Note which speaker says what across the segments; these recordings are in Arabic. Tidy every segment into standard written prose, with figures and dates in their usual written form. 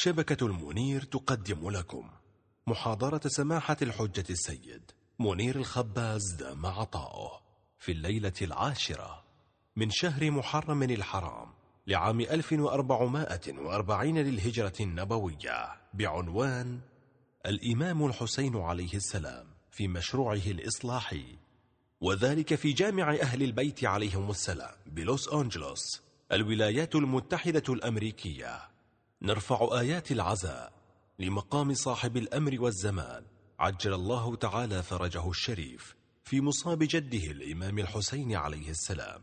Speaker 1: شبكة المنير تقدم لكم محاضرة سماحة الحجة السيد منير الخباز دام عطاؤه في الليلة 10 من شهر محرم الحرام لعام 1440 للهجرة النبوية بعنوان الإمام الحسين عليه السلام في مشروعه الإصلاحي، وذلك في جامع أهل البيت عليهم السلام بلوس أنجلوس الولايات المتحدة الأمريكية. نرفع آيات العزاء لمقام صاحب الأمر والزمان عجل الله تعالى فرجه الشريف في مصاب جده الإمام الحسين عليه السلام.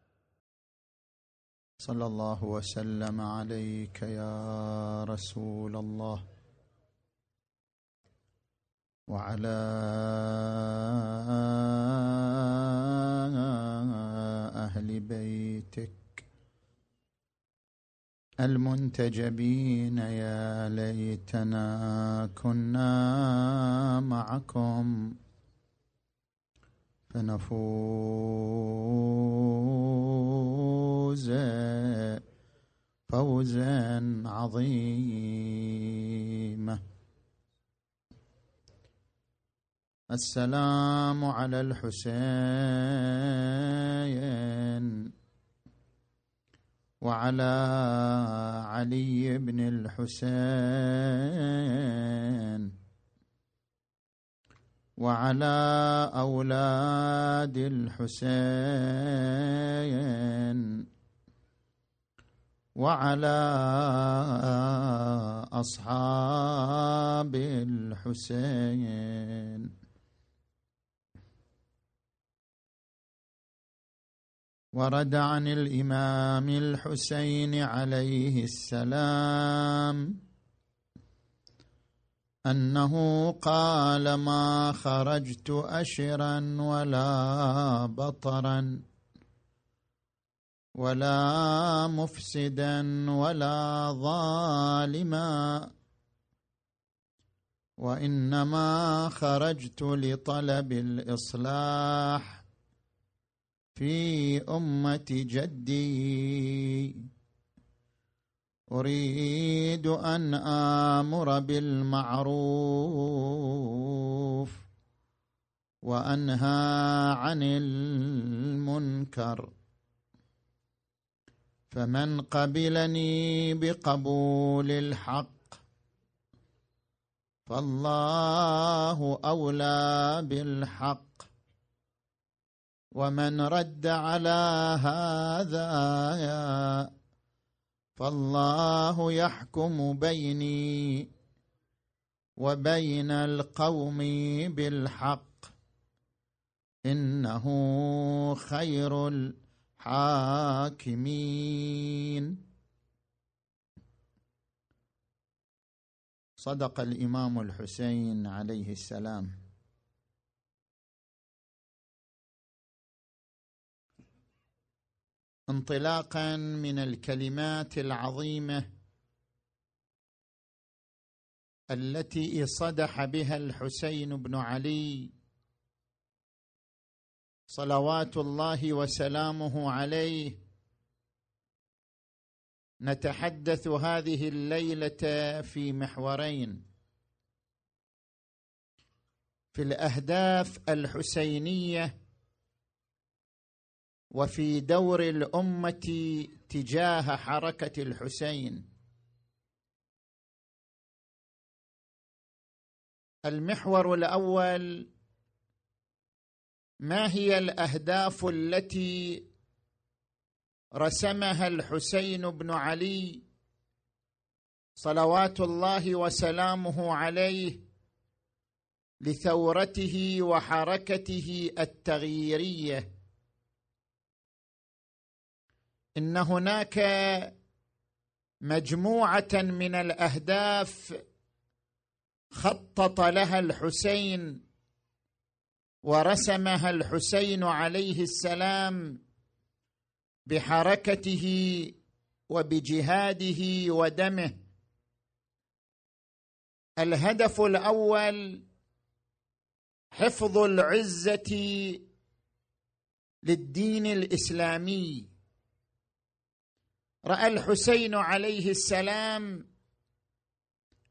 Speaker 2: صلى الله وسلم عليك يا رسول الله وعلى أهل بيتك المنتجبين. يا ليتنا كنا معكم فنفوز فوزا عظيما. السلام على الحسين وعلى علي بن الحسين وعلى أولاد الحسين وعلى أصحاب الحسين. ورد عن الإمام الحسين عليه السلام أنه قال: ما خرجت أشرا ولا بطرا ولا مفسدا ولا ظالما، وإنما خرجت لطلب الإصلاح في أمة جدي، أريد أن آمر بالمعروف وأنهى عن المنكر، فمن قبلني بقبول الحق فالله أولى بالحق، ومن رد على هذا فالله يحكم بيني وبين القوم بالحق، إنه خير الحاكمين. صدق الإمام الحسين عليه السلام. انطلاقا من الكلمات العظيمة التي صدح بها الحسين بن علي صلوات الله وسلامه عليه، نتحدث هذه الليلة في محورين: في الأهداف الحسينية وفي دور الأمة تجاه حركة الحسين. المحور الأول: ما هي الأهداف التي رسمها الحسين بن علي صلوات الله وسلامه عليه لثورته وحركته التغييرية؟ إن هناك مجموعة من الأهداف خطط لها الحسين ورسمها الحسين عليه السلام بحركته وبجهاده ودمه. الهدف الأول: حفظ العزة للدين الإسلامي. رأى الحسين عليه السلام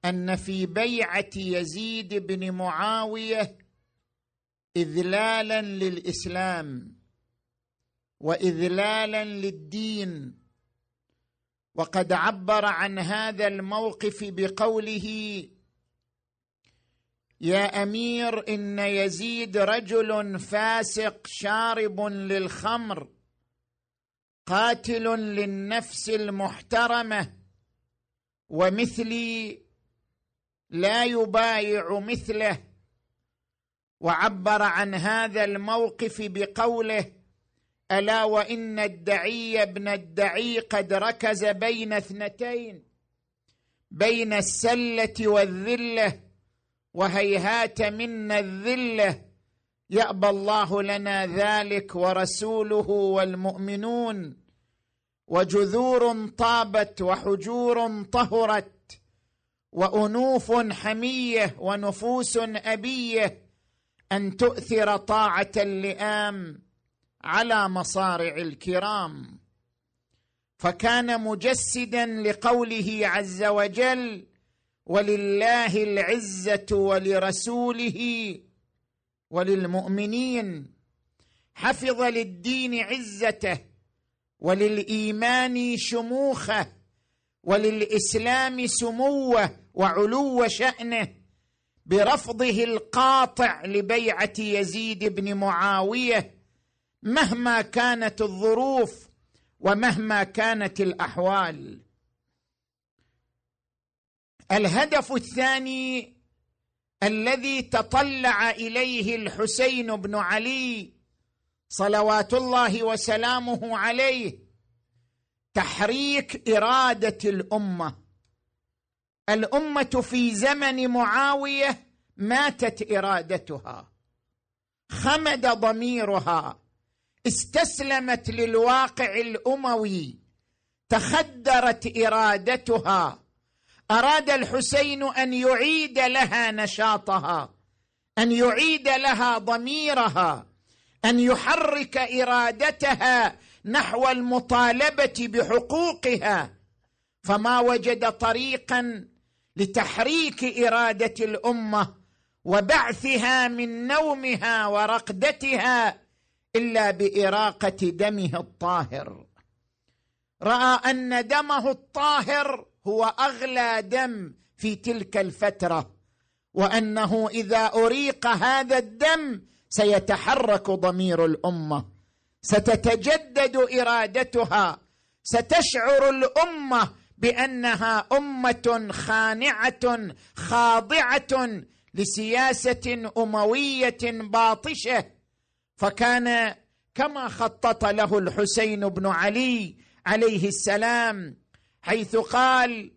Speaker 3: أن في بيعة يزيد بن معاوية إذلالا للإسلام وإذلالا للدين، وقد عبر عن هذا الموقف بقوله: يا أمير، إن يزيد رجل فاسق شارب للخمر قاتل للنفس المحترمة، ومثلي لا يبايع مثله. وعبر عن هذا الموقف بقوله: ألا وإن الدعي ابن الدعي قد ركز بين اثنتين، بين السلة والذلة، وهيهات منا الذلة، يأبى الله لنا ذلك ورسوله والمؤمنون. وجذور طابت وحجور طهرت وأنوف حمية ونفوس أبية أن تؤثر طاعة اللئام على مصارع الكرام. فكان مجسدا لقوله عز وجل: ولله العزة ولرسوله وللمؤمنين. حفظ للدين عزته، وللإيمان شموخه، وللإسلام سموه وعلو شأنه، برفضه القاطع لبيعة يزيد بن معاوية مهما كانت الظروف ومهما كانت الأحوال. الهدف الثاني الذي تطلع إليه الحسين بن علي صلوات الله وسلامه عليه تحريك إرادة الأمة. الأمة في زمن معاوية ماتت إرادتها، خمد ضميرها، استسلمت للواقع الأموي، تخدرت إرادتها. أراد الحسين أن يعيد لها نشاطها، أن يعيد لها ضميرها، أن يحرك إرادتها نحو المطالبة بحقوقها. فما وجد طريقا لتحريك إرادة الأمة وبعثها من نومها ورقدتها إلا بإراقة دمه الطاهر. رأى أن دمه الطاهر هو أغلى دم في تلك الفترة، وأنه إذا أريق هذا الدم سيتحرك ضمير الأمة، ستتجدد إرادتها، ستشعر الأمة بأنها أمة خانعة خاضعة لسياسة أموية باطشة. فكان كما خطط له الحسين بن علي عليه السلام، حيث قال: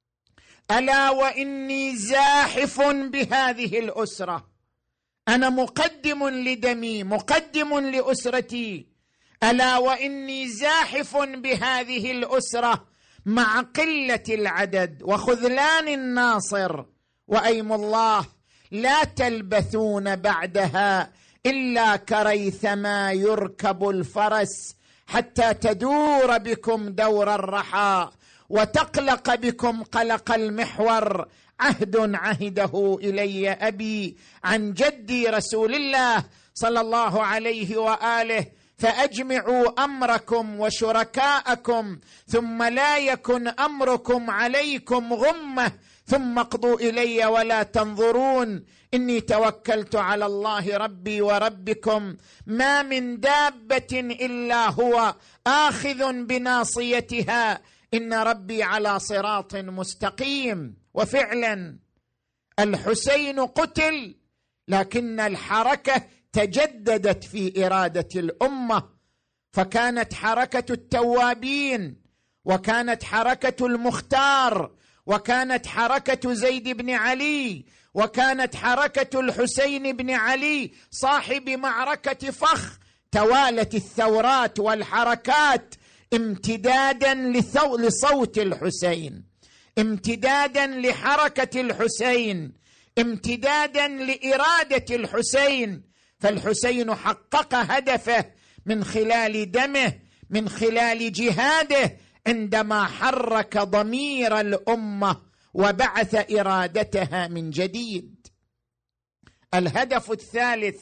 Speaker 3: ألا وإني زاحف بهذه الأسرة، أنا مقدم لدمي، مقدم لأسرتي. ألا وإني زاحف بهذه الأسرة مع قلة العدد وخذلان الناصر، وأيم الله لا تلبثون بعدها إلا كريثما يركب الفرس حتى تدور بكم دور الرحى وتقلق بكم قلق المحور. عهد عهده إلي أبي عن جدي رسول الله صلى الله عليه وآله، فأجمعوا أمركم وشركاءكم ثم لا يكن أمركم عليكم غمة، ثم اقضوا إلي ولا تنظرون، إني توكلت على الله ربي وربكم، ما من دابة إلا هو آخذ بناصيتها، إن ربي على صراط مستقيم. وفعلا الحسين قتل، لكن الحركة تجددت في إرادة الأمة، فكانت حركة التوابين، وكانت حركة المختار، وكانت حركة زيد بن علي، وكانت حركة الحسين بن علي صاحب معركة فخ. توالت الثورات والحركات امتدادا لصوت الحسين، امتدادا لحركة الحسين، امتدادا لإرادة الحسين. فالحسين حقق هدفه من خلال دمه، من خلال جهاده، عندما حرك ضمير الأمة وبعث إرادتها من جديد. الهدف الثالث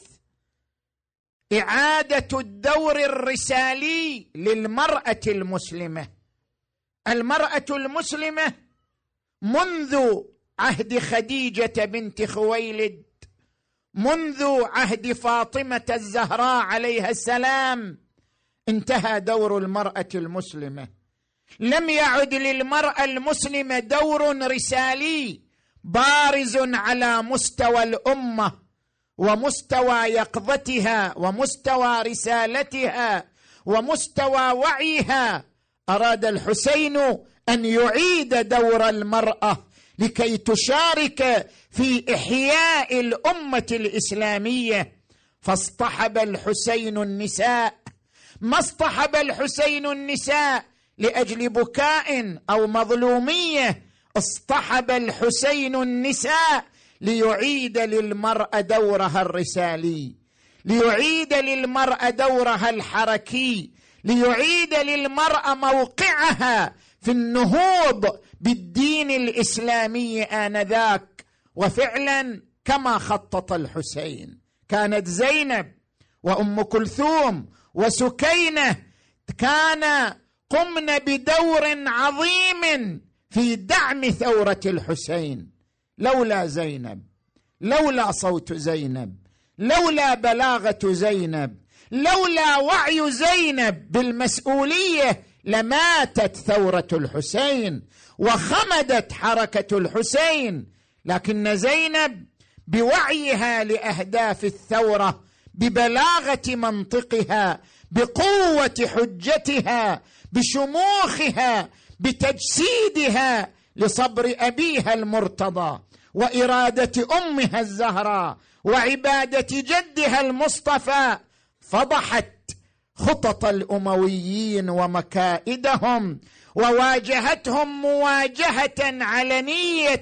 Speaker 3: إعادة الدور الرسالي للمرأة المسلمة. المرأة المسلمة منذ عهد خديجة بنت خويلد، منذ عهد فاطمة الزهراء عليها السلام، انتهى دور المرأة المسلمة. لم يعد للمرأة المسلمة دور رسالي بارز على مستوى الأمة ومستوى يقظتها ومستوى رسالتها ومستوى وعيها. أراد الحسين أن يعيد دور المرأة لكي تشارك في إحياء الأمة الإسلامية، فاصطحب الحسين النساء. ما اصطحب الحسين النساء لأجل بكاء أو مظلومية، اصطحب الحسين النساء ليعيد للمرأة دورها الرسالي، ليعيد للمرأة دورها الحركي، ليعيد للمرأة موقعها في النهوض بالدين الإسلامي آنذاك. وفعلا كما خطط الحسين، كانت زينب وأم كلثوم وسكينة كان قمن بدور عظيم في دعم ثورة الحسين. لولا زينب، لولا صوت زينب، لولا بلاغة زينب، لولا وعي زينب بالمسؤولية لماتت ثورة الحسين وخمدت حركة الحسين. لكن زينب بوعيها لأهداف الثورة، ببلاغة منطقها، بقوة حجتها، بشموخها، بتجسيدها لصبر أبيها المرتضى وإرادة أمها الزهراء وعبادة جدها المصطفى، فضحت خطط الأمويين ومكائدهم وواجهتهم مواجهة علنية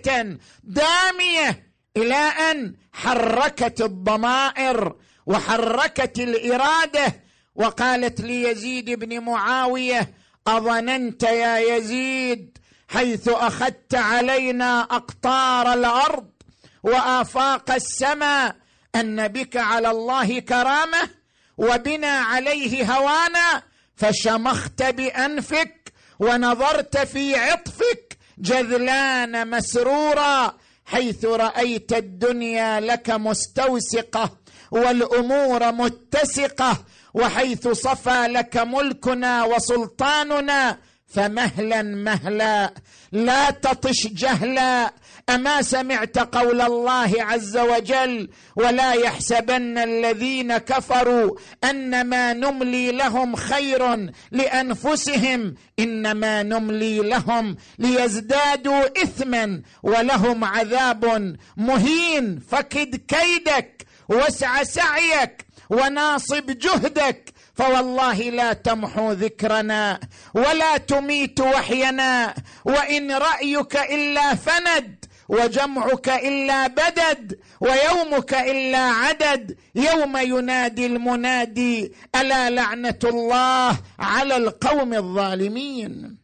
Speaker 3: دامية، إلى أن حركت الضمائر وحركت الإرادة. وقالت ليزيد بن معاوية: أظننت يا يزيد حيث أخذت علينا أقطار الأرض وآفاق السماء أن بك على الله كرامة وبنا عليه هوانا، فشمخت بأنفك ونظرت في عطفك جذلان مسرورا، حيث رأيت الدنيا لك مستوسقة والأمور متسقة، وحيث صفى لك ملكنا وسلطاننا، فمهلا مهلا لا تطش جهلا. أما سمعت قول الله عز وجل: ولا يحسبن الذين كفروا أنما نملي لهم خير لأنفسهم إنما نملي لهم ليزدادوا إثما ولهم عذاب مهين. فكد كيدك واسع سعيك وناصب جهدك، فوالله لا تمحو ذكرنا ولا تميت وحينا، وإن رأيك إلا فند وجمعك إلا بدد ويومك إلا عدد، يوم ينادي المنادي ألا لعنة الله على القوم الظالمين.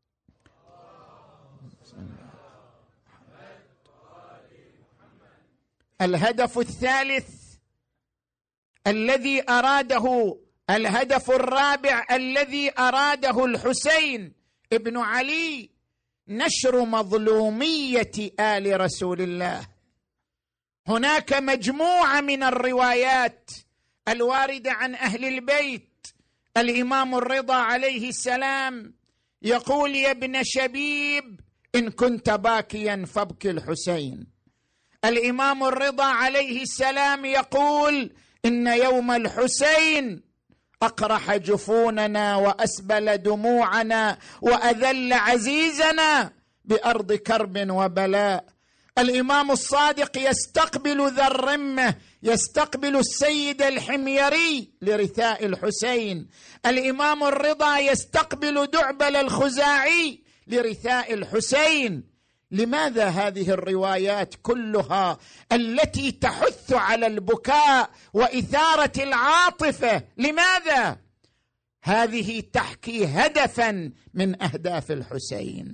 Speaker 3: الهدف الثالث الذي أراده، الهدف الرابع الذي أراده الحسين ابن علي، نشر مظلومية آل رسول الله. هناك مجموعة من الروايات الواردة عن أهل البيت. الإمام الرضا عليه السلام يقول: يا ابن شبيب إن كنت باكيا فابك الحسين. الإمام الرضا عليه السلام يقول: إن يوم الحسين أقرح جفوننا وأسبل دموعنا وأذل عزيزنا بأرض كرب وبلاء. الإمام الصادق يستقبل ذا الرمة، يستقبل السيد الحميري لرثاء الحسين. الإمام الرضا يستقبل دعبل الخزاعي لرثاء الحسين. لماذا هذه الروايات كلها التي تحث على البكاء وإثارة العاطفة؟ لماذا؟ هذه تحكي هدفا من أهداف الحسين،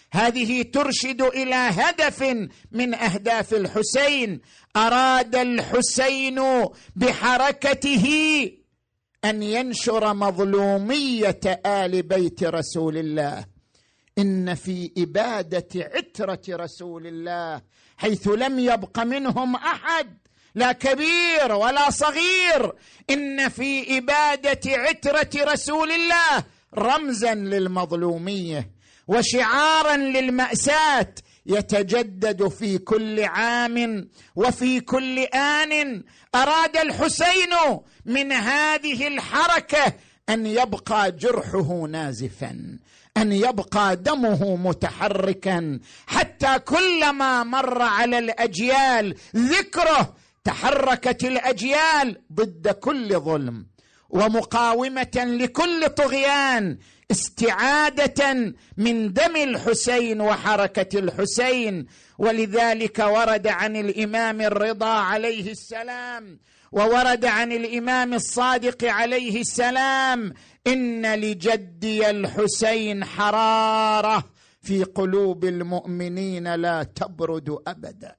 Speaker 3: هذه ترشد إلى هدف من أهداف الحسين. أراد الحسين بحركته أن ينشر مظلومية آل بيت رسول الله. إن في إبادة عترة رسول الله حيث لم يبق منهم أحد، لا كبير ولا صغير، إن في إبادة عترة رسول الله رمزا للمظلومية وشعارا للمأساة يتجدد في كل عام وفي كل آن. أراد الحسين من هذه الحركة أن يبقى جرحه نازفا، أن يبقى دمه متحركا، حتى كلما مر على الأجيال ذكره تحركت الأجيال ضد كل ظلم ومقاومة لكل طغيان، استعادة من دم الحسين وحركة الحسين. ولذلك ورد عن الإمام الرضا عليه السلام وورد عن الإمام الصادق عليه السلام: إن لجدي الحسين حرارة في قلوب المؤمنين لا تبرد أبدا.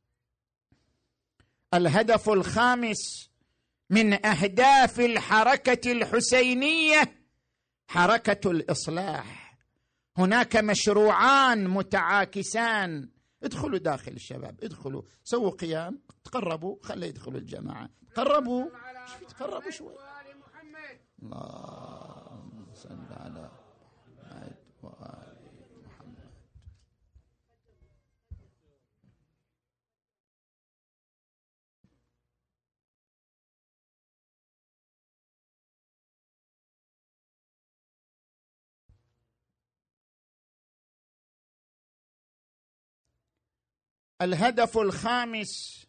Speaker 3: الهدف الخامس من أهداف الحركة الحسينية حركة الإصلاح. هناك مشروعان متعاكسان. ادخلوا داخل الشباب، ادخلوا سووا قيام، تقربوا، خلي يدخلوا الجماعة، تقربوا تقربوا شوي. اللهم صل على محمد وآل محمد. الهدف الخامس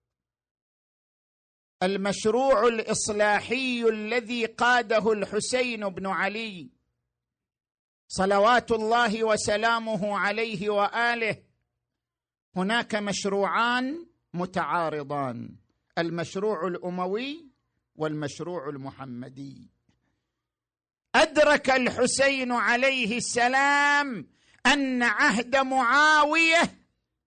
Speaker 3: المشروع الإصلاحي الذي قاده الحسين بن علي صلوات الله وسلامه عليه وآله. هناك مشروعان متعارضان: المشروع الأموي والمشروع المحمدي. أدرك الحسين عليه السلام أن عهد معاوية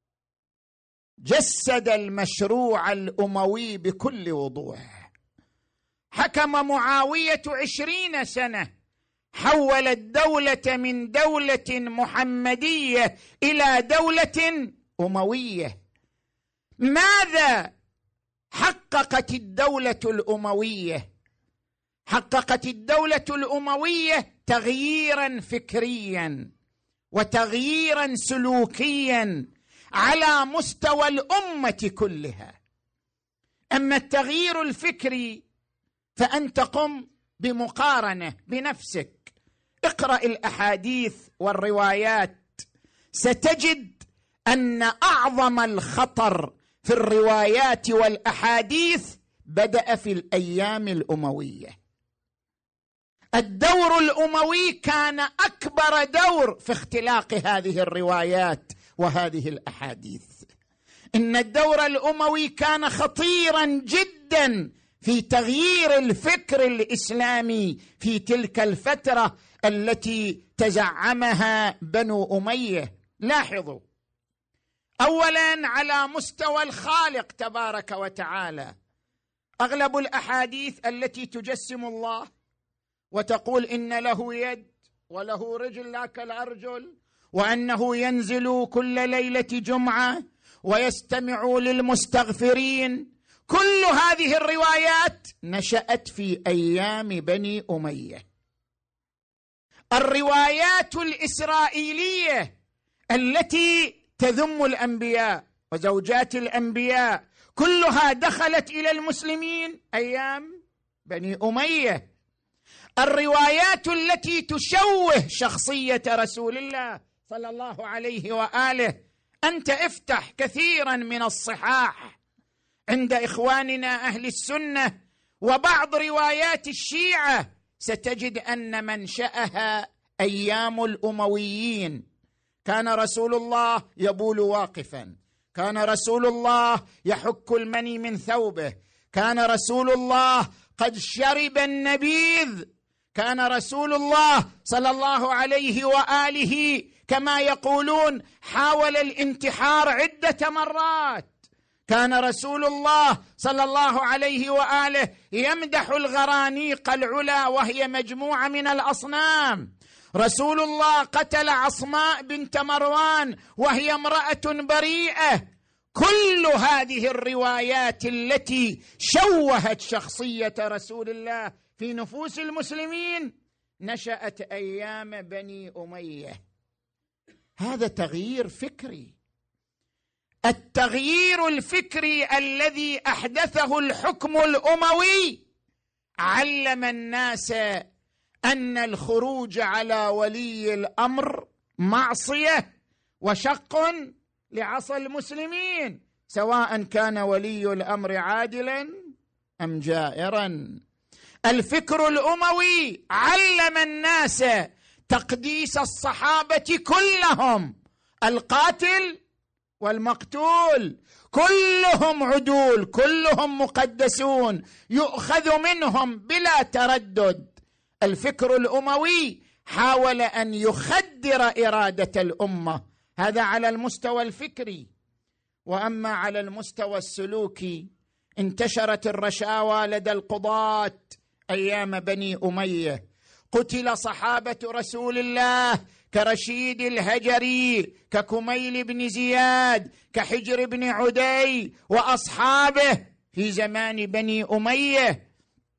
Speaker 3: جسد المشروع الأموي بكل وضوح. حكم معاوية 20 سنة، حول الدولة من دولة محمدية إلى دولة أموية. ماذا حققت الدولة الأموية؟ حققت الدولة الأموية تغييرا فكريا وتغييرا سلوكيا على مستوى الأمة كلها. أما التغيير الفكري فأنت قم بمقارنة بنفسك، اقرأ الأحاديث والروايات، ستجد أن أعظم الخطر في الروايات والأحاديث بدأ في الأيام الأموية. الدور الأموي كان أكبر دور في اختلاق هذه الروايات وهذه الأحاديث. إن الدور الأموي كان خطيرا جدا في تغيير الفكر الإسلامي في تلك الفترة التي تزعمها بنو أمية. لاحظوا، أولا على مستوى الخالق تبارك وتعالى، أغلب الأحاديث التي تجسم الله وتقول إن له يد وله رجل لا كالأرجل، وأنه ينزل كل ليلة جمعة ويستمع للمستغفرين، كل هذه الروايات نشأت في أيام بني أمية. الروايات الإسرائيلية التي تذم الأنبياء وزوجات الأنبياء كلها دخلت إلى المسلمين أيام بني أمية. الروايات التي تشوه شخصية رسول الله صلى الله عليه وآله، أنت افتح كثيرا من الصحاح عند إخواننا أهل السنة وبعض روايات الشيعة، ستجد أن منشأها أيام الأمويين. كان رسول الله يبول واقفا، كان رسول الله يحك المني من ثوبه، كان رسول الله قد شرب النبيذ، كان رسول الله صلى الله عليه وآله كما يقولون حاول الانتحار عدة مرات. كان رسول الله صلى الله عليه وآله يمدح الغرانيق العلا وهي مجموعة من الأصنام. رسول الله قتل عصماء بنت مروان وهي امرأة بريئة. كل هذه الروايات التي شوهت شخصية رسول الله في نفوس المسلمين نشأت أيام بني أمية. هذا تغيير فكري. التغيير الفكري الذي أحدثه الحكم الأموي علم الناس أن الخروج على ولي الأمر معصية وشق لعصا المسلمين، سواء كان ولي الأمر عادلا أم جائرا. الفكر الأموي علم الناس تقديس الصحابة كلهم، القاتل والمقتول كلهم عدول، كلهم مقدسون، يؤخذ منهم بلا تردد. الفكر الأموي حاول أن يخدر إرادة الأمة، هذا على المستوى الفكري. وأما على المستوى السلوكي انتشرت الرشاوى لدى القضاة أيام بني أمية. قتل صحابة رسول الله كرشيد الهجري، ككميل بن زياد، كحجر بن عدي وأصحابه في زمان بني أمية.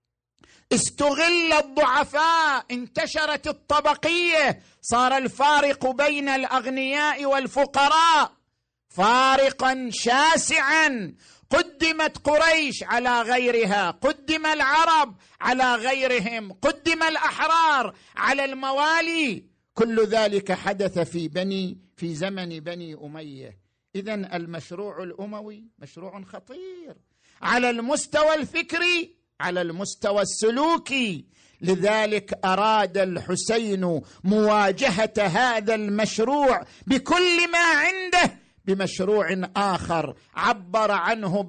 Speaker 3: استغل الضعفاء، انتشرت الطبقية، صار الفارق بين الأغنياء والفقراء فارقا شاسعا. قدمت قريش على غيرها، قدم العرب على غيرهم، قدم الأحرار على الموالي. كل ذلك حدث في زمن بني أمية. إذن المشروع الأموي مشروع خطير على المستوى الفكري، على المستوى السلوكي. لذلك أراد الحسين مواجهة هذا المشروع بكل ما عنده بمشروع آخر عبر عنه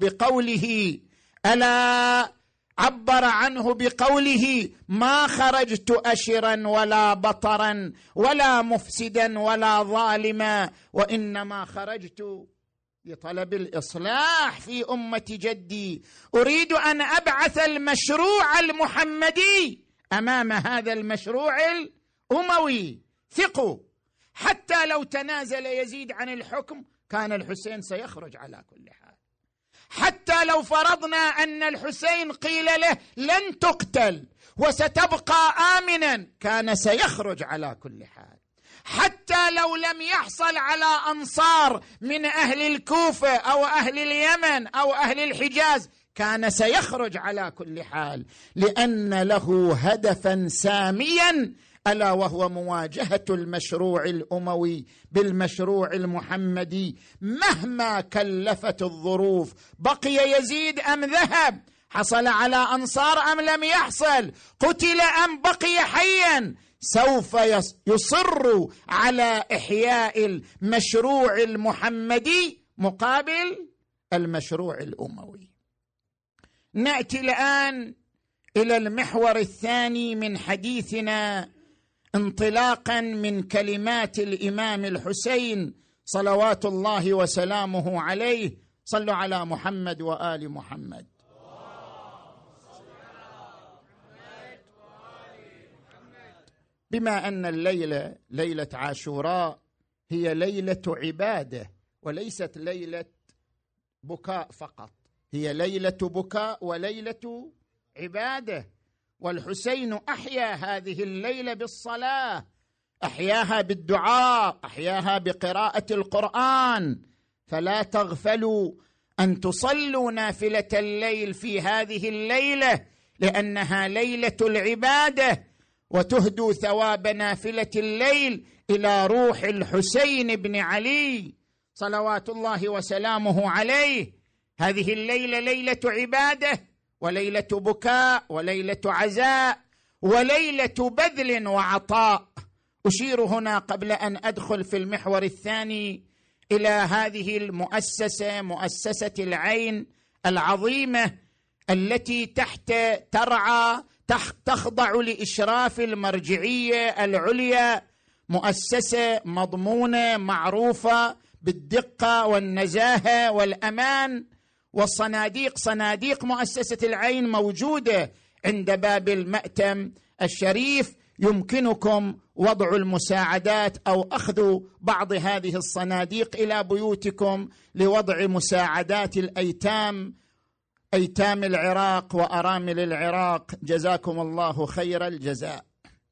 Speaker 3: بقوله ما خرجت أشرا ولا بطرا ولا مفسدا ولا ظالما، وإنما خرجت لطلب الإصلاح في أمة جدي. أريد أن أبعث المشروع المحمدي أمام هذا المشروع الأموي. ثقوا، حتى لو تنازل يزيد عن الحكم كان الحسين سيخرج على كل حال. حتى لو فرضنا أن الحسين قيل له لن تقتل وستبقى آمنا كان سيخرج على كل حال. حتى لو لم يحصل على أنصار من أهل الكوفة أو أهل اليمن أو أهل الحجاز كان سيخرج على كل حال، لأن له هدفا ساميا ألا وهو مواجهة المشروع الأموي بالمشروع المحمدي مهما كلفت الظروف. بقي يزيد أم ذهب؟ حصل على أنصار أم لم يحصل؟ قتل أم بقي حيا؟ سوف يصر على إحياء المشروع المحمدي مقابل المشروع الأموي. نأتي الآن إلى المحور الثاني من حديثنا انطلاقا من كلمات الإمام الحسين صلوات الله وسلامه عليه. صلوا على محمد وآل محمد. بما أن الليلة ليلة عاشوراء هي ليلة عبادة وليست ليلة بكاء فقط، هي ليلة بكاء وليلة عبادة. والحسين أحيا هذه الليلة بالصلاة، أحياها بالدعاء، أحياها بقراءة القرآن. فلا تغفلوا أن تصلوا نافلة الليل في هذه الليلة، لأنها ليلة العبادة، وتهدوا ثواب نافلة الليل إلى روح الحسين بن علي صلوات الله وسلامه عليه. هذه الليلة ليلة عبادة وليلة بكاء وليلة عزاء وليلة بذل وعطاء. أشير هنا قبل أن أدخل في المحور الثاني إلى هذه المؤسسة، مؤسسة العين العظيمة التي تخضع لإشراف المرجعية العليا مؤسسة مضمونة معروفة بالدقة والنزاهة والأمان، والصناديق صناديق مؤسسة العين موجودة عند باب المأتم الشريف، يمكنكم وضع المساعدات أو أخذ بعض هذه الصناديق إلى بيوتكم لوضع مساعدات الأيتام، أيتام العراق وأرامل العراق. جزاكم الله خير الجزاء.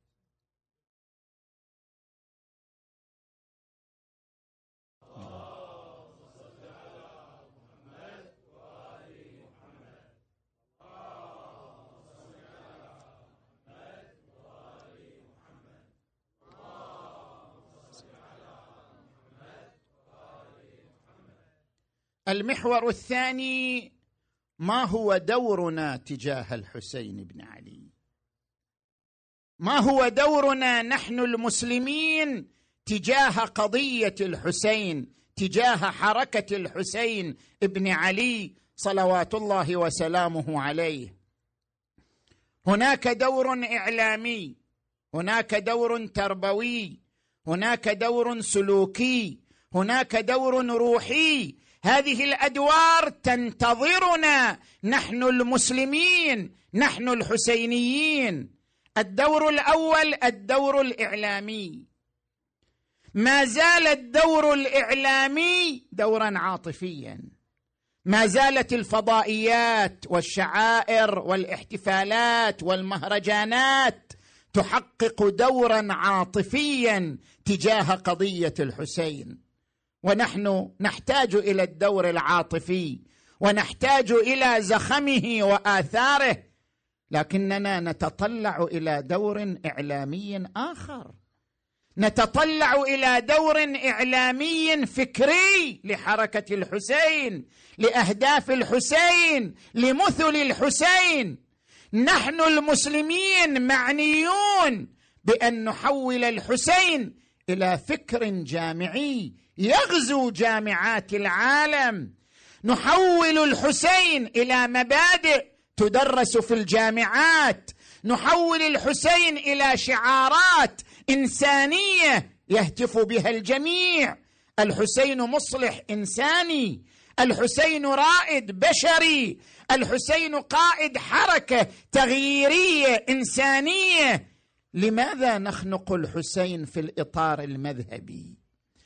Speaker 3: المحور الثاني: ما هو دورنا تجاه الحسين بن علي؟ ما هو دورنا نحن المسلمين تجاه قضية الحسين، تجاه حركة الحسين بن علي صلوات الله وسلامه عليه؟ هناك دور إعلامي، هناك دور تربوي، هناك دور سلوكي، هناك دور روحي. هذه الأدوار تنتظرنا نحن المسلمين، نحن الحسينيين. الدور الأول الدور الإعلامي. ما زال الدور الإعلامي دورا عاطفيا، ما زالت الفضائيات والشعائر والاحتفالات والمهرجانات تحقق دورا عاطفيا تجاه قضية الحسين، ونحن نحتاج إلى الدور العاطفي ونحتاج إلى زخمه وآثاره، لكننا نتطلع إلى دور إعلامي آخر، نتطلع إلى دور إعلامي فكري لحركة الحسين، لأهداف الحسين، لمثل الحسين. نحن المسلمين معنيون بأن نحول الحسين إلى فكر جامعي يغزو جامعات العالم، نحول الحسين إلى مبادئ تدرس في الجامعات، نحول الحسين إلى شعارات إنسانية يهتف بها الجميع. الحسين مصلح إنساني، الحسين رائد بشري، الحسين قائد حركة تغييرية إنسانية. لماذا نخنق الحسين في الإطار المذهبي؟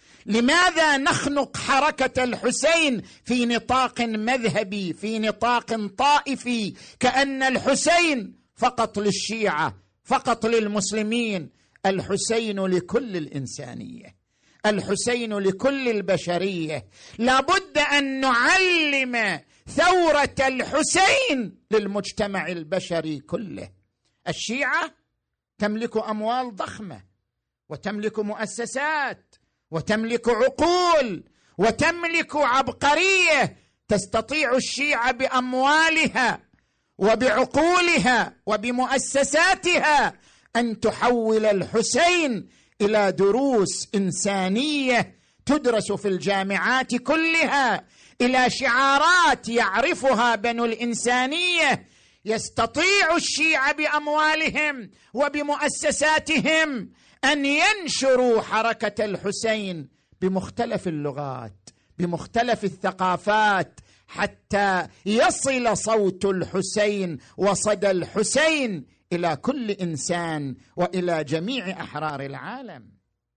Speaker 3: لماذا نخنق حركة الحسين في نطاق مذهبي، في نطاق طائفي، كأن الحسين فقط للشيعة، فقط للمسلمين؟ الحسين لكل الإنسانية، الحسين لكل البشرية. لابد أن نعلم ثورة الحسين للمجتمع البشري كله. الشيعة تملك أموال ضخمة، وتملك مؤسسات، وتملك عقول، وتملك عبقرية. تستطيع الشيعة بأموالها وبعقولها وبمؤسساتها أن تحول الحسين إلى دروس إنسانية تدرس في الجامعات كلها، إلى شعارات يعرفها بنو الإنسانية. يستطيع الشيعة بأموالهم وبمؤسساتهم أن ينشروا حركة الحسين بمختلف اللغات، بمختلف الثقافات، حتى يصل صوت الحسين وصدى الحسين إلى كل إنسان وإلى جميع أحرار العالم.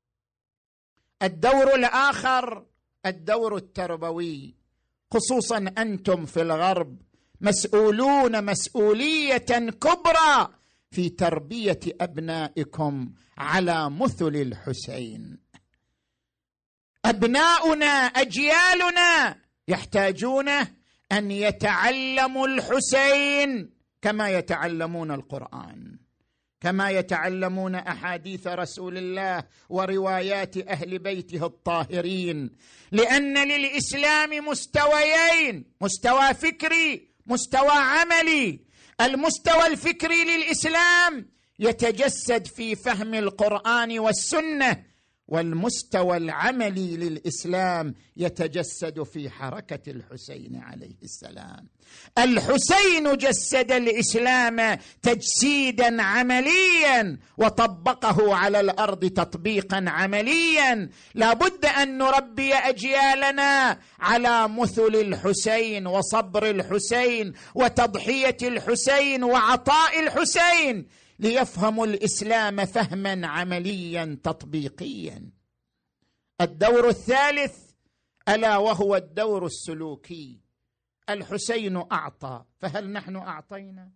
Speaker 3: الدور الآخر الدور التربوي، خصوصا أنتم في الغرب مسؤولون مسؤولية كبرى في تربية أبنائكم على مثل الحسين. أبناؤنا أجيالنا يحتاجون أن يتعلموا الحسين كما يتعلمون القرآن، كما يتعلمون أحاديث رسول الله وروايات أهل بيته الطاهرين، لأن للإسلام مستويين: مستوى فكري، مستوى عملي. المستوى الفكري للإسلام يتجسد في فهم القرآن والسنة والمستوى العملي للإسلام يتجسد في حركة الحسين عليه السلام. الحسين جسد الإسلام تجسيدا عمليا وطبقه على الأرض تطبيقا عمليا. لا بد أن نربي أجيالنا على مثل الحسين وصبر الحسين وتضحية الحسين وعطاء الحسين ليفهموا الإسلام فهما عمليا تطبيقيا. الدور الثالث ألا وهو الدور السلوكي. الحسين أعطى، فهل نحن أعطينا؟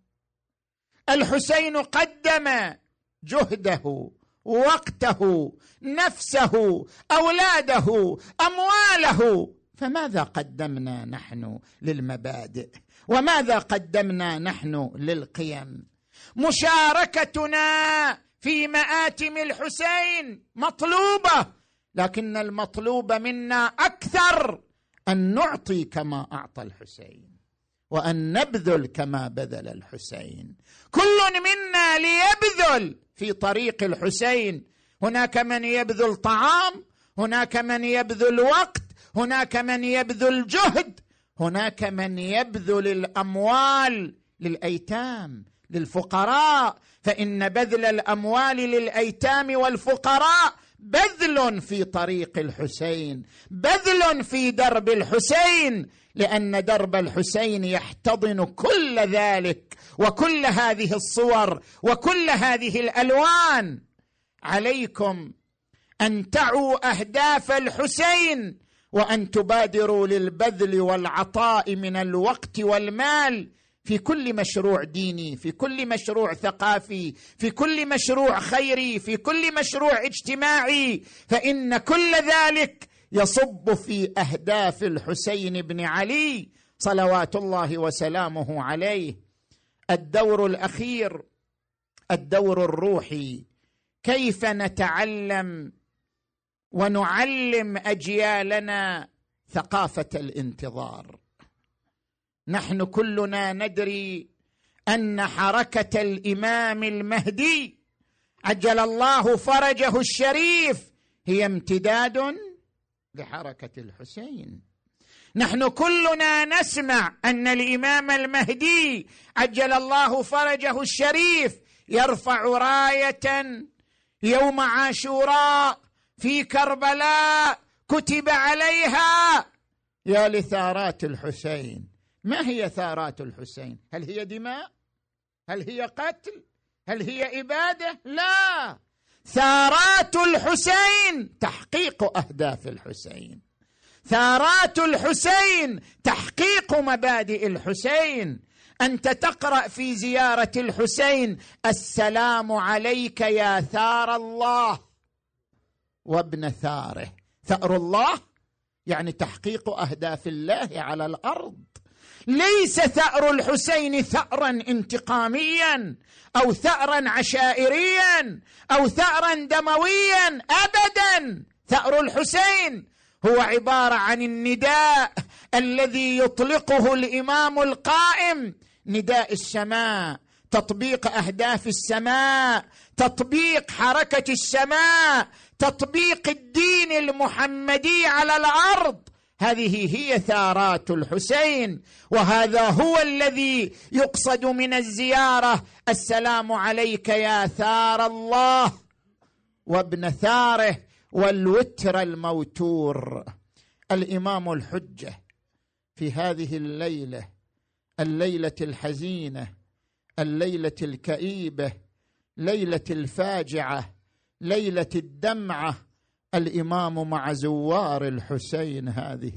Speaker 3: الحسين قدم جهده، وقته، نفسه، أولاده، أمواله، فماذا قدمنا نحن للمبادئ؟ وماذا قدمنا نحن للقيم؟ مشاركتنا في مآتم الحسين مطلوبة، لكن المطلوب منا أكثر أن نعطي كما أعطى الحسين وأن نبذل كما بذل الحسين. كل منا ليبذل في طريق الحسين. هناك من يبذل طعام، هناك من يبذل وقت، هناك من يبذل جهد، هناك من يبذل الأموال للأيتام للفقراء، فإن بذل الأموال للأيتام والفقراء بذل في طريق الحسين، بذل في درب الحسين، لأن درب الحسين يحتضن كل ذلك وكل هذه الصور وكل هذه الألوان. عليكم أن تعوا أهداف الحسين وأن تبادروا للبذل والعطاء من الوقت والمال في كل مشروع ديني، في كل مشروع ثقافي، في كل مشروع خيري، في كل مشروع اجتماعي، فإن كل ذلك يصب في أهداف الحسين بن علي صلوات الله وسلامه عليه. الدور الأخير الدور الروحي. كيف نتعلم ونعلم أجيالنا ثقافة الانتظار؟ نحن كلنا ندري أن حركة الإمام المهدي عجل الله فرجه الشريف هي امتداد لحركة الحسين. نحن كلنا نسمع أن الإمام المهدي عجل الله فرجه الشريف يرفع راية يوم عاشوراء في كربلاء كتب عليها يا لثارات الحسين. ما هي ثارات الحسين؟ هل هي دماء؟ هل هي قتل؟ هل هي إبادة؟ لا، ثارات الحسين تحقيق أهداف الحسين، ثارات الحسين تحقيق مبادئ الحسين. أنت تقرأ في زيارة الحسين السلام عليك يا ثار الله وابن ثاره. ثأر الله يعني تحقيق أهداف الله على الأرض. ليس ثأر الحسين ثأرا انتقاميا أو ثأرا عشائريا أو ثأرا دمويا، أبدا. ثأر الحسين هو عبارة عن النداء الذي يطلقه الإمام القائم، نداء السماء، تطبيق أهداف السماء، تطبيق حركة السماء، تطبيق الدين المحمدي على الأرض. هذه هي ثارات الحسين، وهذا هو الذي يقصد من الزيارة. السلام عليك يا ثار الله وابن ثاره والوتر الموتور. الإمام الحجة في هذه الليلة الحزينة، الليلة الكئيبة، ليلة الفاجعة، ليلة الدمعة، الإمام مع زوار الحسين هذه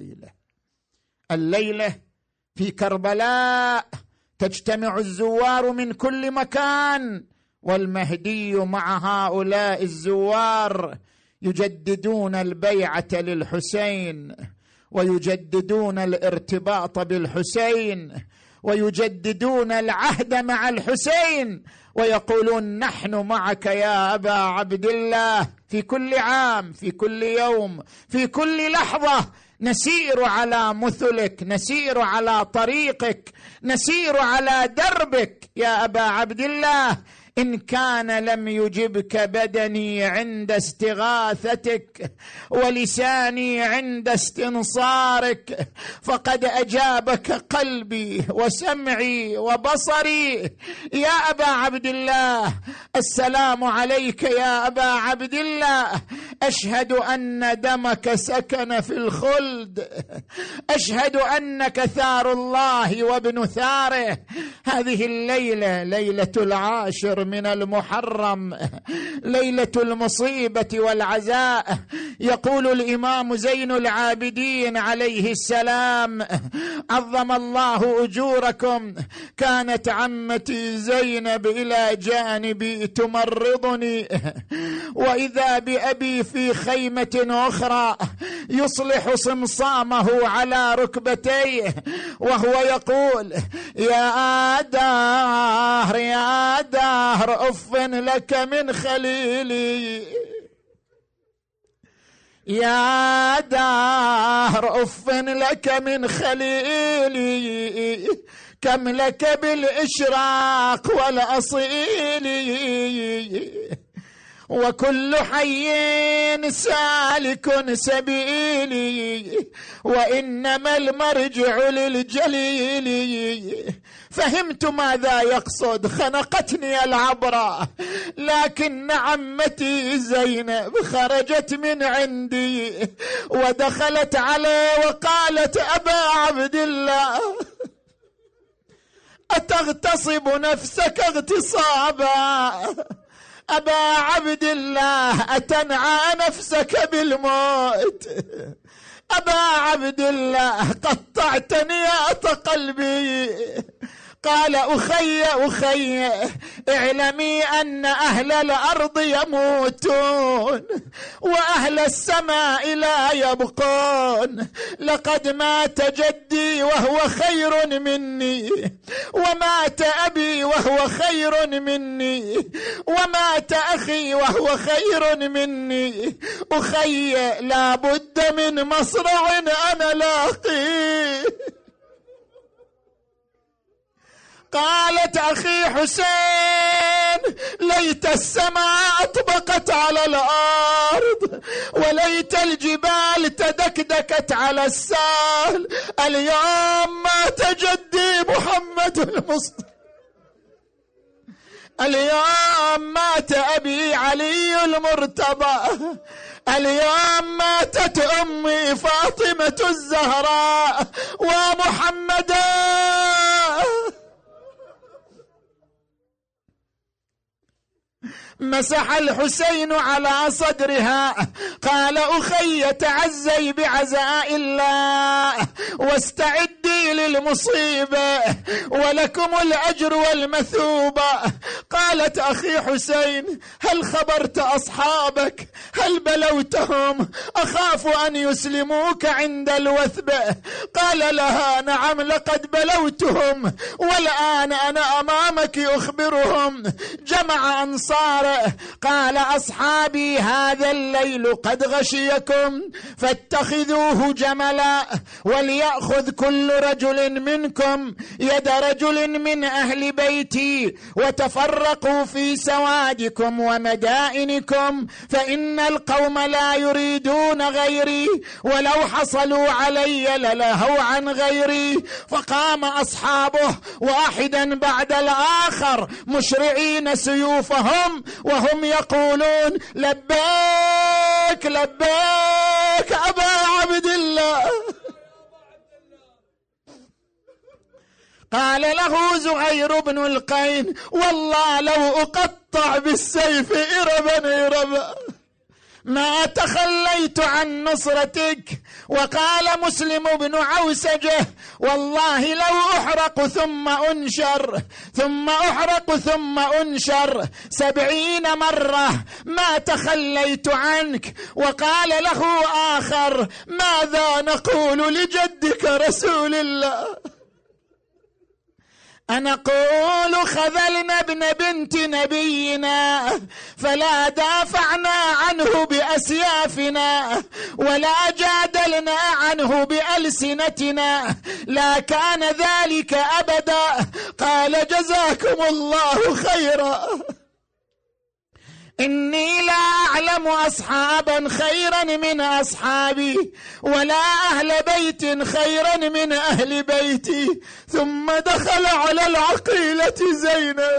Speaker 3: الليلة في كربلاء تجتمع الزوار من كل مكان، والمهدي مع هؤلاء الزوار يجددون البيعة للحسين ويجددون الارتباط بالحسين ويجددون العهد مع الحسين ويقولون نحن معك يا أبا عبد الله في كل عام، في كل يوم، في كل لحظة. نسير على مثلك، نسير على طريقك، نسير على دربك يا أبا عبد الله. إن كان لم يجبك بدني عند استغاثتك ولساني عند استنصارك، فقد أجابك قلبي وسمعي وبصري. يا أبا عبد الله، السلام عليك يا أبا عبد الله، أشهد أن دمك سكن في الخلد، أشهد أنك ثار الله وابن ثاره. هذه الليلة ليلة العاشر من المحرم، ليلة المصيبة والعزاء. يقول الإمام زين العابدين عليه السلام: عظم الله أجوركم، كانت عمتي زينب إلى جانبي تمرضني، وإذا بأبي في خيمة أخرى يصلح صمصامه على ركبتيه وهو يقول: يا دهر يا دهر أف لك من خليلي، يا دهر أف لك من خليلي، كم لك بالإشراق والأصيل، وكل حي سالك سبيلي، وإنما المرجع للجليل. فهمت ماذا يقصد، خنقتني العبرة، لكن عمتي زينب خرجت من عندي ودخلت عليه وقالت: أبا عبد الله، أتغتصب نفسك اغتصابا؟ أبا عبد الله، أتنعى نفسك بالموت؟ أبا عبد الله، قطعت نيات قلبي. قال: أخي اعلمي أن أهل الأرض يموتون وأهل السماء لا يبقون. لقد مات جدي وهو خير مني، ومات أبي وهو خير مني، ومات أخي وهو خير مني. أخي لا بد من مصرع أنا لاقيه. قالت: أخي حسين، ليت السماء أطبقت على الأرض، وليت الجبال تدكدكت على السهل. اليوم مات جدي محمد المصطفى، اليوم مات أبي علي المرتضى، اليوم ماتت أمي فاطمة الزهراء ومحمدا. مسح الحسين على صدرها، قال: أخي تعزي بعزاء الله واستعدي للمصيبة ولكم الأجر والمثوبة. قالت: أخي حسين، هل خبرت أصحابك؟ هل بلوتهم؟ أخاف أن يسلموك عند الوثبة. قال لها: نعم، لقد بلوتهم، والآن أنا أمامك أخبرهم. جمع أنصاره، قال: أصحابي، هذا الليل قد غشيكم، فاتخذوه جملا، وليأخذ كل رجل منكم يد رجل من أهل بيتي، وتفرقوا في سوادكم ومدائنكم، فإن القوم لا يريدون غيري، ولو حصلوا علي للهوا عن غيري. فقام أصحابه واحدا بعد الآخر مشرعين سيوفهم وهم يقولون: لبيك لبيك أبا عبد الله. قال له زهير بن القين: والله لو أقطع بالسيف إربا إربا ما تخليت عن نصرتك. وقال مسلم بن عوسجه: والله لو أحرق ثم أنشر ثم أحرق ثم أنشر 70 مرة ما تخليت عنك. وقال له آخر: ماذا نقول لجدك رسول الله؟ أنقول: خذلنا ابن بنت نبينا فلا دافعنا عنه بأسيافنا ولا جادلنا عنه بألسنتنا، لا كان ذلك أبدا. قال: جزاكم الله خيرا. إني لا أعلم أصحابا خيرا من أصحابي ولا أهل بيت خيرا من أهل بيتي. ثم دخل على العقيلة زينب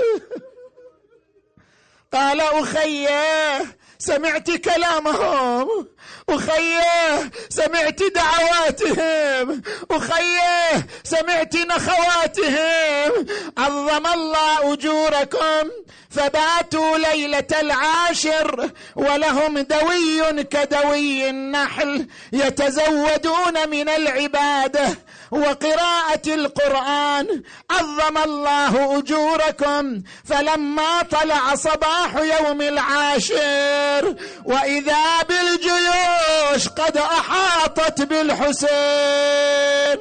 Speaker 3: قال أخيه سمعت كلامهم، أخيه سمعت دعواتهم، أخيه سمعت نخواتهم، عظم الله أجوركم فباتوا ليلة العاشر ولهم دوي كدوي النحل يتزودون من العبادة وقراءة القرآن. عظم الله أجوركم. فلما طلع صباح يوم العاشر وإذا بالجيوش قد أحاطت بالحسين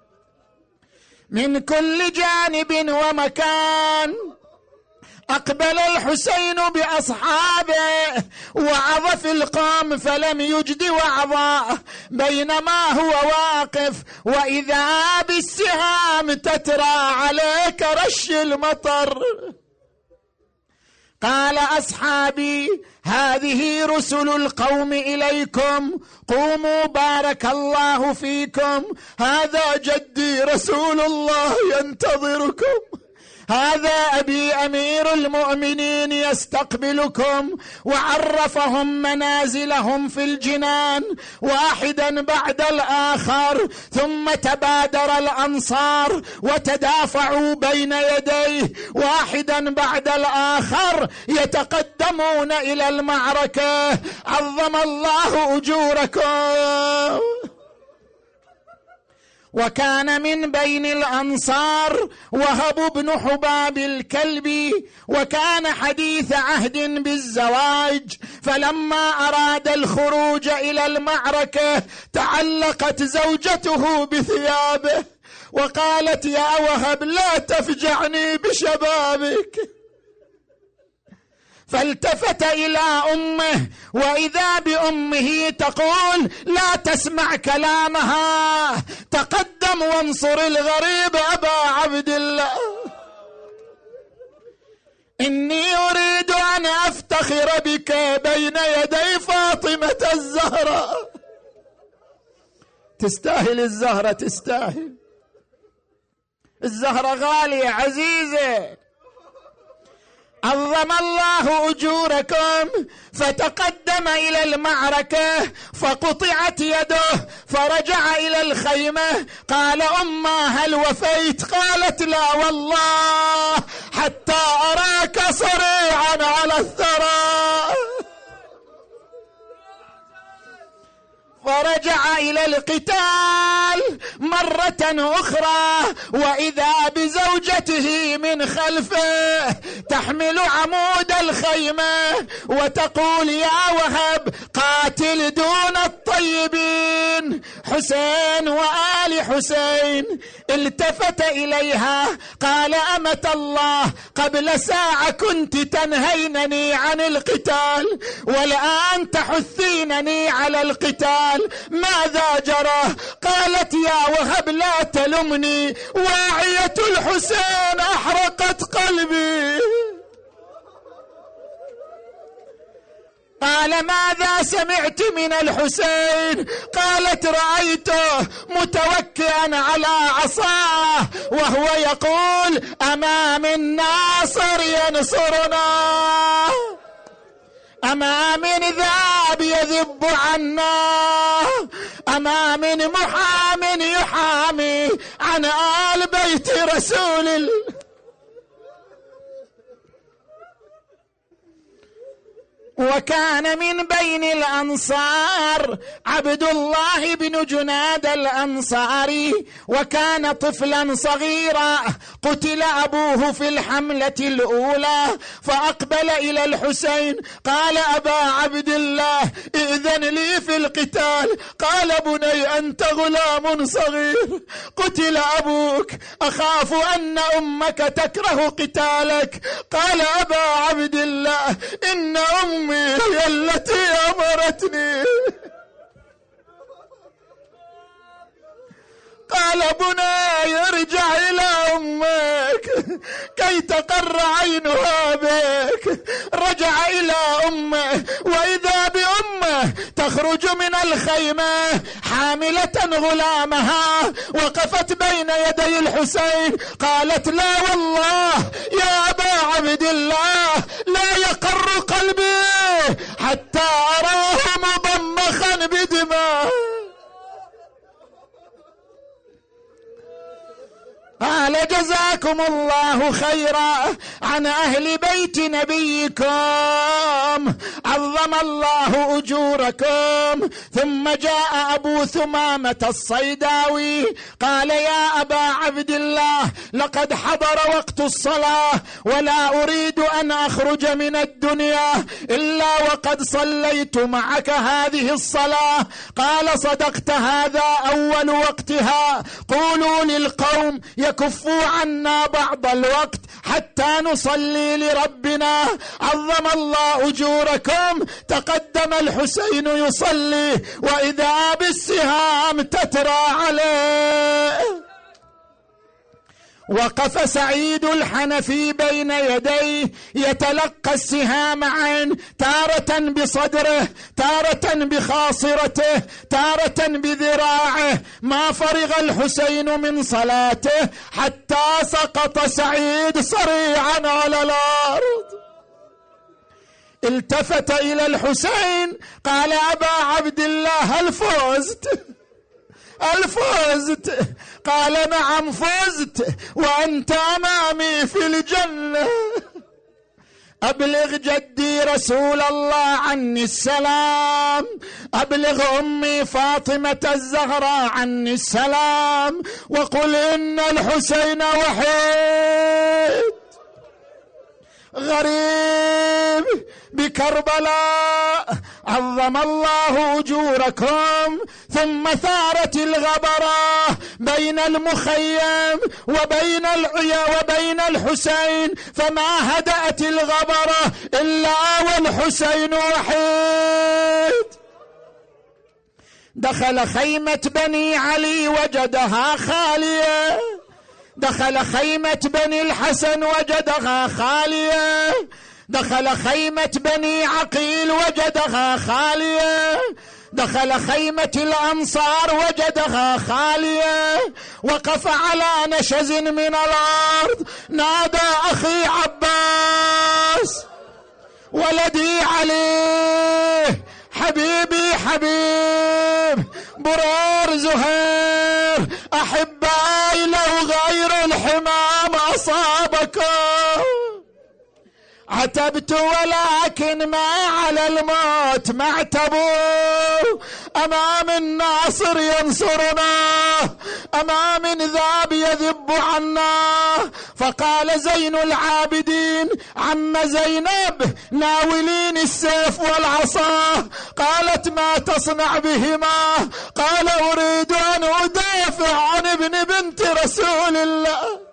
Speaker 3: من كل جانب ومكان. أقبل الحسين بأصحابه وعظ في القوم فلم يجد وعظا بينما هو واقف وإذا بالسهام تترى عليه كرش المطر. قال أصحابي هذه رسل القوم إليكم، قوموا بارك الله فيكم، هذا جدي رسول الله ينتظركم، هذا أبي أمير المؤمنين يستقبلكم. وعرفهم منازلهم في الجنان واحدا بعد الآخر. ثم تبادر الأنصار وتدافعوا بين يديه واحدا بعد الآخر يتقدمون إلى المعركة. عظم الله أجوركم. وكان من بين الأنصار وهب بن حباب الكلبي وكان حديث عهد بالزواج. فلما أراد الخروج إلى المعركة تعلقت زوجته بثيابه وقالت يا وهب لا تفجعني بشبابك. فالتفت إلى أمه وإذا بأمه تقول لا تسمع كلامها، تقدم وانصر الغريب أبا عبد الله. إني أريد أن أفتخر بك بين يدي فاطمة الزهراء. تستاهل الزهرة، تستاهل الزهرة، غالية عزيزة. عظم الله أجوركم. فتقدم إلى المعركة فقطعت يده فرجع إلى الخيمة. قال أما هل وفيت؟ قالت لا والله حتى أراك صريعا على الثرى. فرجع إلى القتال مرة أخرى وإذا بزوجته من خلفه تحمل عمود الخيمة وتقول يا وهب قاتل دون الطيبين حسين وآل حسين. التفت إليها قال أمة الله قبل ساعة كنت تنهينني عن القتال والآن تحثينني على القتال، ماذا جرى؟ قالت يا وهب لا تلمني، واعية الحسين أحرقت قلبي. قال ماذا سمعت من الحسين؟ قالت رأيته متوكئا على عصاه وهو يقول أما من ناصر ينصرنا، أما من ذاب يذب عنا، أما من محام يحامي عن آل بيت رسول الله. وكان من بين الأنصار عبد الله بن جناد الأنصاري وكان طفلا صغيرا قتل أبوه في الحملة الأولى فأقبل إلى الحسين قال أبا عبد الله إذن لي في القتال. قال بني أنت غلام صغير قتل أبوك أخاف أن أمك تكره قتالك. قال أبا عبد الله إن أمي هي التي أمرتني. قال بني ارجع إلى أمك كي تقر عينها بك. رجع إلى أمه وإذا بأمه تخرج من الخيمة حاملة غلامها، وقفت بين يدي الحسين قالت: لا والله يا أبا عبد الله لا يقر قلبي حتى أراه مضمخا بدماء. قال: جزاكم الله خيرا عن أهل بيت نبيكم، عظم الله أجوركم. ثم جاء أبو ثمامة الصيداوي قال: يا أبا عبد الله لقد حضر وقت الصلاة ولا أريد أن أخرج من الدنيا إلا وقد صليت معك هذه الصلاة. قال: صدقت، هذا أول وقتها. قولوا للقوم يكفوا عنا بعض الوقت حتى نصلي لربنا، عظم الله أجوركم. تقدم الحسين يصلي وإذا بالسهام تترى عليه. وقف سعيد الحنفي بين يديه يتلقى السهام عنه، تارة بصدره، تارة بخاصرته، تارة بذراعه. ما فرغ الحسين من صلاته حتى سقط سعيد صريعا على الأرض. التفت إلى الحسين قال: أبا عبد الله هل فزت؟ هل فزت؟ قال: نعم فزت وأنت أمامي في الجنة. أبلغ جدي رسول الله عني السلام، أبلغ أمي فاطمة الزهراء عني السلام، وقل إن الحسين وحيد غريب بكربلاء، عظم الله أجوركم. ثم ثارت الغبرة بين المخيم وبين الحسين، فما هدأت الغبرة إلا والحسين وحيد. دخل خيمة بني علي وجدها خالية، دخل خيمة بني الحسن وجدها خالية، دخل خيمة بني عقيل وجدها خالية، دخل خيمة الأنصار وجدها خالية. وقف على نشز من الأرض نادى: أخي عباس، ولدي علي، حبيبي حبيب، برار زهير، أحبائي لو غير الحمام أصابكم. عتبت ولكن ما على الموت معتبوا، أمام الناصر ينصرنا، أمام ذاب يذب عنا. فقال زين العابدين: عم زينب ناولين السيف والعصا. قالت: ما تصنع بهما؟ قال: أريد أن أدافع عن ابن بنت رسول الله.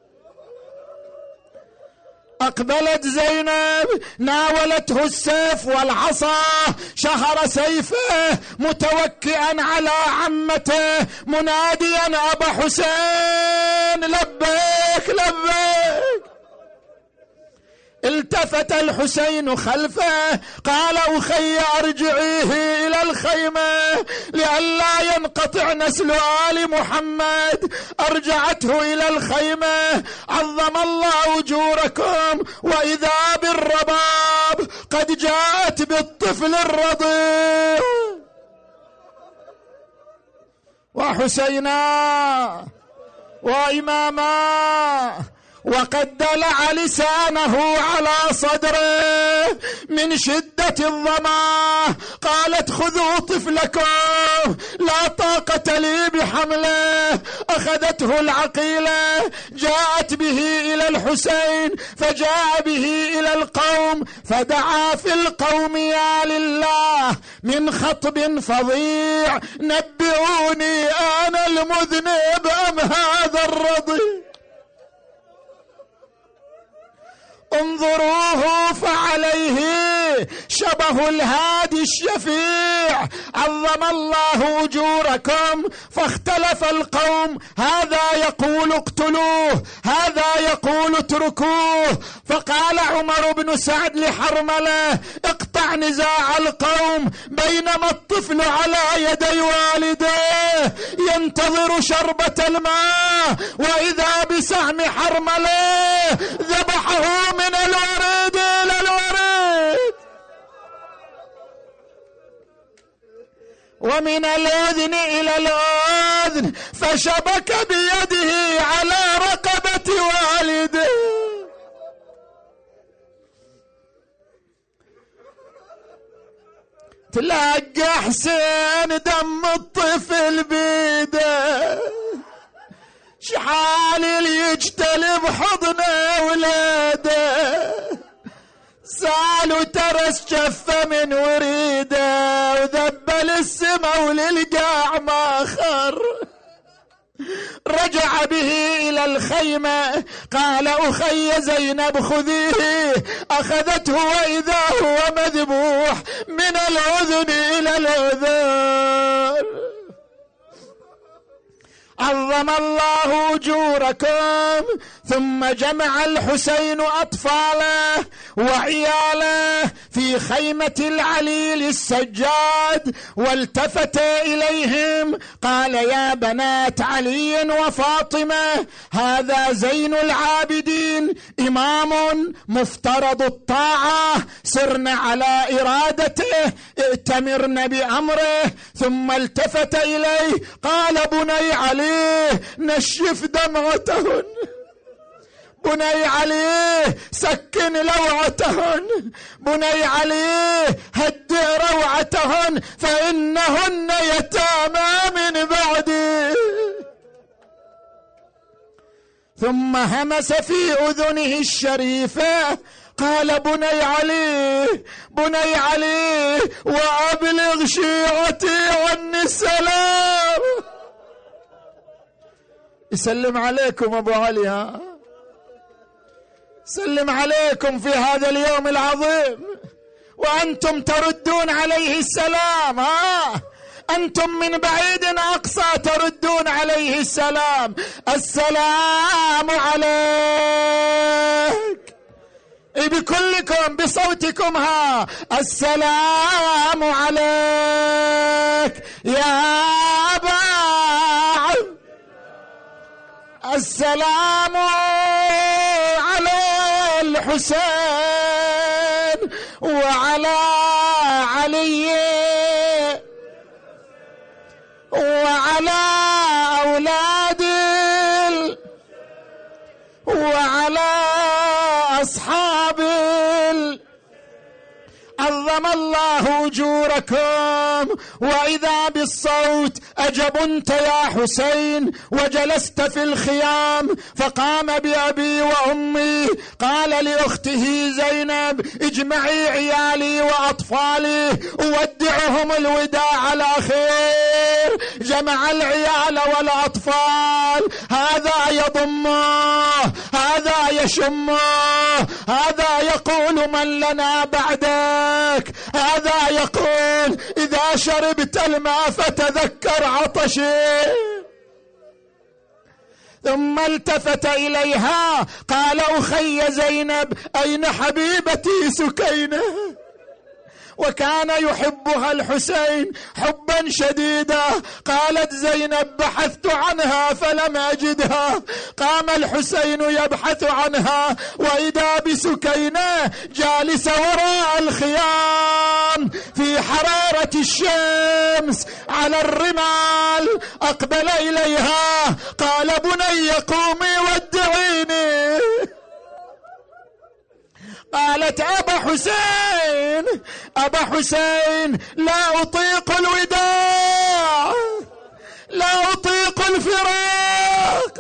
Speaker 3: أقبلت زينب ناولته السيف والعصا، شهر سيفه متوكئا على عمته مناديا: أبا حسين لبيك لبيك. التفت الحسين خلفه قال: أخي أرجعيه إلى الخيمة لئلا ينقطع نسل آل محمد. أرجعته إلى الخيمة، عظم الله أجوركم. وإذا بالرباب قد جاءت بالطفل الرضيع. وحسينا وإماما، وقد دلع لسانه على صدره من شدة الظما. قالت: خذوا طفلكم، لا طاقة لي بحمله. أخذته العقيلة، جاءت به إلى الحسين، فجاء به إلى القوم، فدعا في القوم: يا لله من خطب فظيع، نبئوني أنا المذنب أم هذا الرضيع؟ انظروه فعليه شبه الهادي الشفيع. عظم الله أجوركم. فاختلف القوم، هذا يقول اقتلوه، هذا يقول اتركوه. فقال عمر بن سعد لحرملة: اقطع نزاع القوم، بينما الطفل على يدي والديه ينتظر شربة الماء، وإذا بسهم حرملة ذبحه من الوريد إلى الوريد ومن الأذن إلى الأذن، فشبك بيده على رقبة والده. تلاقى حسين دم الطفل بيده، شحال اللي يجتلب حضنه ولاده، سالوا ترس جفه من وريده، وذبل السما وللقاع ما خر. رجع به إلى الخيمة، قال: أخي زينب خذيه. أخذته وإذا هو مذبوح من الأذن إلى الأذن. عظم الله أجوركم. ثم جمع الحسين أطفاله وعياله في خيمة العليل السجاد، والتفت إليهم قال: يا بنات علي وفاطمة، هذا زين العابدين، إمام مفترض الطاعة، سرن على إرادته، ائتمرن بأمره. ثم التفت إليه قال: بني علي نشف دمعتهن، بني علي سكن لوعتهن، بني علي هدئ روعتهن، فإنهن يتامى من بعدي. ثم همس في أذنه الشريفة قال: بني علي، بني علي، وأبلغ شيعتي عني السلام. يسلم عليكم أبو علي، ها؟ سلم عليكم في هذا اليوم العظيم، وأنتم تردون عليه السلام، ها؟ أنتم من بعيد أقصى تردون عليه السلام. السلام عليك، بكلكم بصوتكم، ها؟ السلام عليك يا أبا، السلام على الحسين وعلى علي وعلى أولاد وعلى أصحاب. عظم الله أجوركم. وإذا بالصوت: أجب أنت يا حسين، وجلست في الخيام. فقام بأبي وأمي، قال لأخته زينب: اجمعي عيالي وأطفالي أودعهم الوداع الأخير. جمع العيال والأطفال، هذا يضمه، هذا يشمه، هذا يقول: من لنا بعدك، هذا يقول: إذا شربت الماء فتذكر عطشي. ثم التفت إليها قال: أخي زينب، أين حبيبتي سكينة؟ وكان يحبها الحسين حبا شديدا. قالت زينب: بحثت عنها فلم أجدها. قام الحسين يبحث عنها، وإذا بسكينة جالسة وراء الخيام في حرارة الشمس على الرمال. أقبل إليها قال: بني قومي ودعيني. قالت: أبا حسين، أبا حسين، لا أطيق الوداع، لا أطيق الفراق.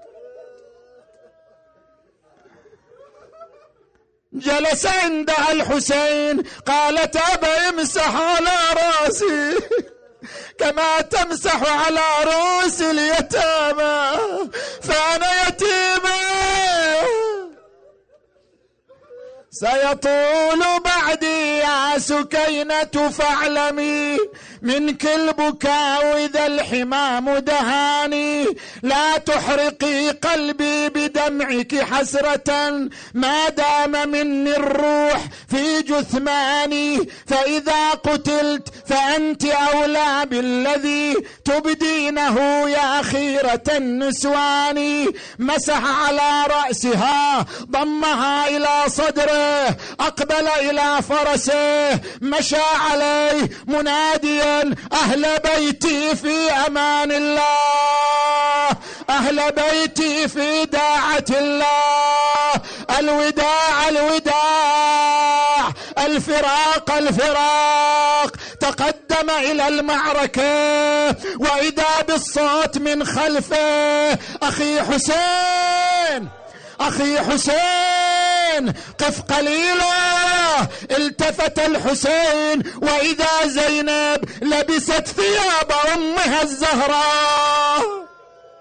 Speaker 3: جلس عندها الحسين. قالت: أبا امسح على راسي كما تمسح على رؤوس اليتامى، فأنا يتيمة، سيطول بعدي يا سكينة فاعلمي منك البكاء إذا الحمام دهاني، لا تحرقي قلبي بدمعك حسرة ما دام مني الروح في جثماني، فإذا قتلت فأنت أولى بالذي تبدينه يا خيرة النسوان. مسح على رأسها ضمها إلى صدره أقبل إلى فرسه مشى عليه مناديا أهل بيتي في أمان الله، أهل بيتي في داعة الله، الوداع الوداع، الفراق الفراق. تقدم إلى المعركة وإذا بالصوت من خلفه أخي حسين أخي حسين قف قليلا. التفت الحسين وإذا زينب لبست ثياب أمها الزهراء،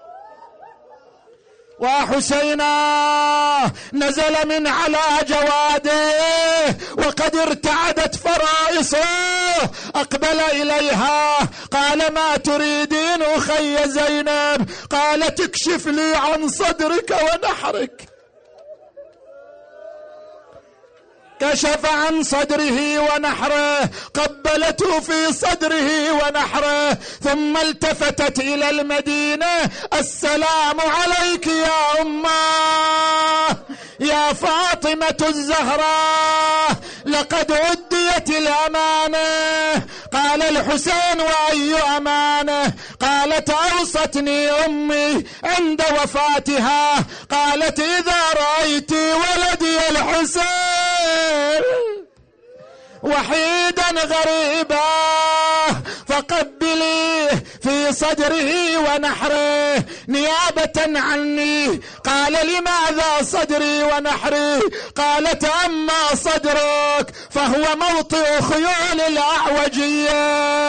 Speaker 3: وحسينا نزل من على جواده وقد ارتعدت فرائصه، أقبل إليها قال ما تريدين أخي زينب؟ قالت اكشف لي عن صدرك ونحرك. كشف عن صدره ونحره، قبلته في صدره ونحره، ثم التفتت إلى المدينة السلام عليك يا أمه يا فاطمة الزهراء، لقد أديت الأمانة. قال الحسين وأي أمانة؟ قالت أوصتني أمي عند وفاتها، قالت إذا رأيت ولدي الحسين وحيدا غريبا فقبليه في صدره ونحره نيابة عني. قال لماذا صدري ونحري؟ قالت أما صدرك فهو موطئ خيول الأعوجية،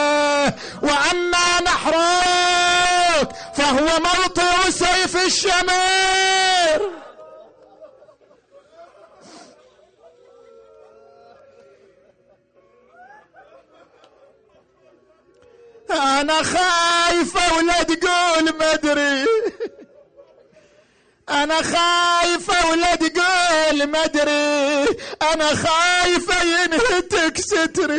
Speaker 3: وأما نحرك فهو موطئ سيف الشمير. أنا خايفة ولا تقول مدري، أنا خايفة ولا تقول مدري، أنا خايفة ينهتك ستري.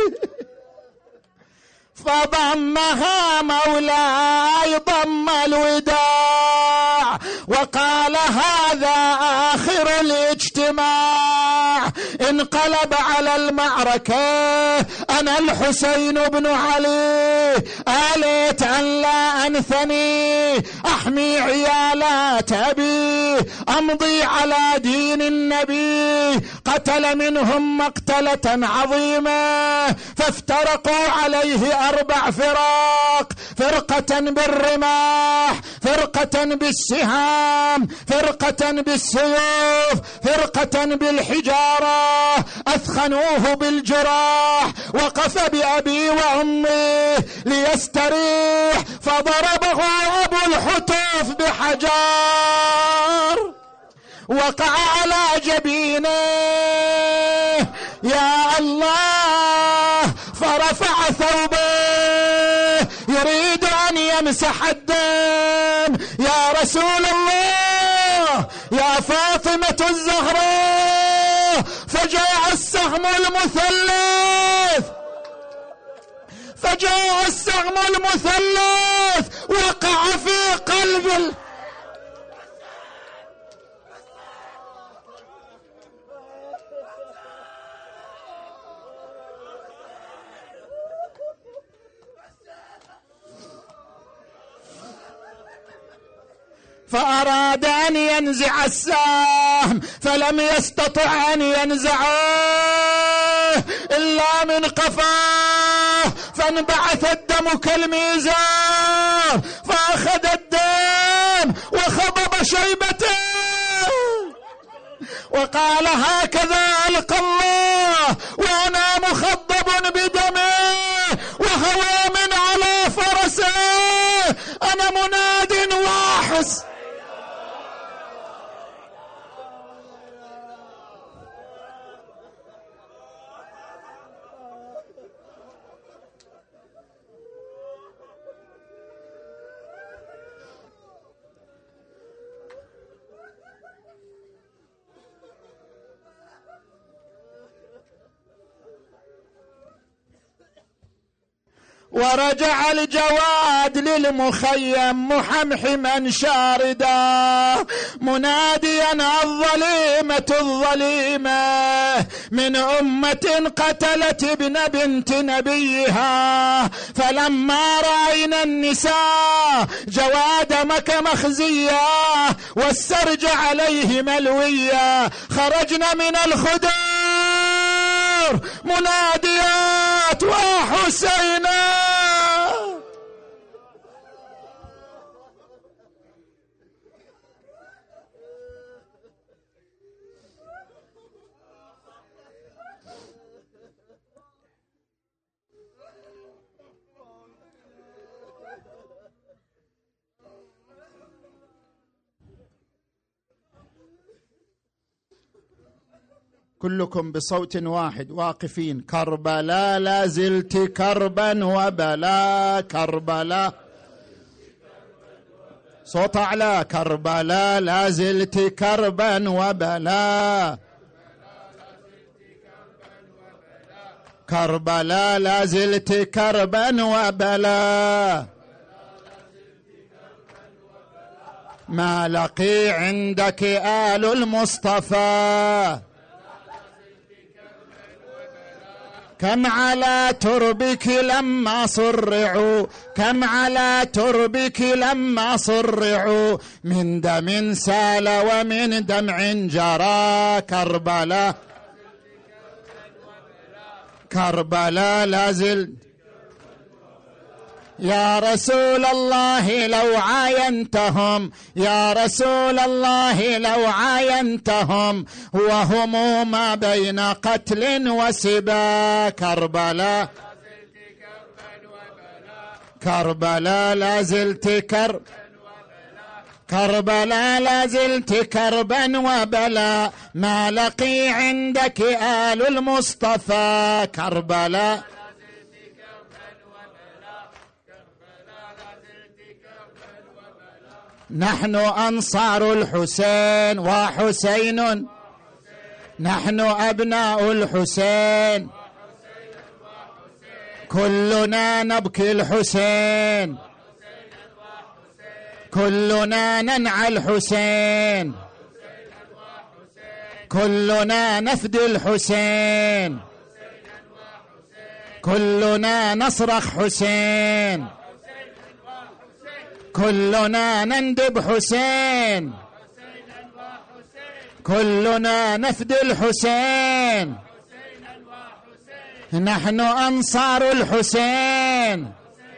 Speaker 3: فضمها مولاي ضم الوداع وقال هذا آخر الاجتماع. انقلب على المعركة أنا الحسين بن علي، آليت أن لا أنثني أحمي عيالات أبي، أمضي على دين النبي. قتل منهم مقتلة عظيمة فافترقوا عليه 4 فراق، فرقة بالرماح، فرقة بالسهام، فرقة بالسيوف، فرقة بالحجارة. أثخنوه بالجراح، وقف بأبي وأمي ليستريح فضربه أبو الحتوف بحجار وقع على جبينه. يا الله، فرفع ثوبه يريد أن يمسح الدم. يا رسول الله، يا فاطمة الزهراء، فجاء السهم المثلث، فجاء السهم المثلث وقع في قلب فأراد أن ينزع السهم فلم يستطع أن ينزعه إلا من قفاه، فانبعث الدم كالميزان، فأخذ الدم وخضب شيبته وقال هكذا ألقى الله وأنا مخضب بدمه وهوى من على فرسه. أنا مناد واحس ورجع الجواد للمخيم محمحما شاردا مناديا الظليمة الظليمة من أمة قتلت ابن بنت نبيها. فلما رأينا النساء جواد مكة مخزية والسرج عليه ملوية خرجنا من الخدور مناديات وحسينا. كلكم بصوت واحد واقفين. كربلاء لا زلت كربا وبلا كربلاء. صوت أعلى. كربلاء لا زلت كربا وبلا. كربلاء لا زلت كربا وبلا. ما لقي عندك آل المصطفى. كم على تربك لما صرعوا. كم على تربك لما صرعوا من دم سال ومن دمع جرى. كربلاء كربلاء لازل. يا رسول الله لو عاينتهم. يا رسول الله لو عاينتهم وهم ما بين قتل وسبا. كربلاء كربلاء لازلت كربلاء لازلت كربا وبلا. ما لقي عندك آل المصطفى. كربلاء نحن أنصار الحسين وحسين. نحن أبناء الحسين كلنا نبكي الحسين. كلنا ننعى الحسين. كلنا نفدي الحسين. كلنا نصرخ حسين. كلنا نندب حسين. كلنا نفدي الحسين. نحن أنصار الحسين.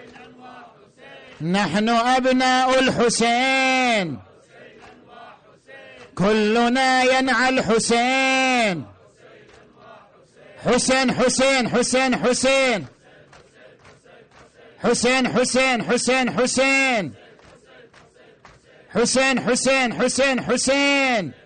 Speaker 3: نحن أبناء الحسين. كلنا ينعى الحسين. حسين حسين حسين حسين حسين حسين حسين حسين حسين حسين حسين حسين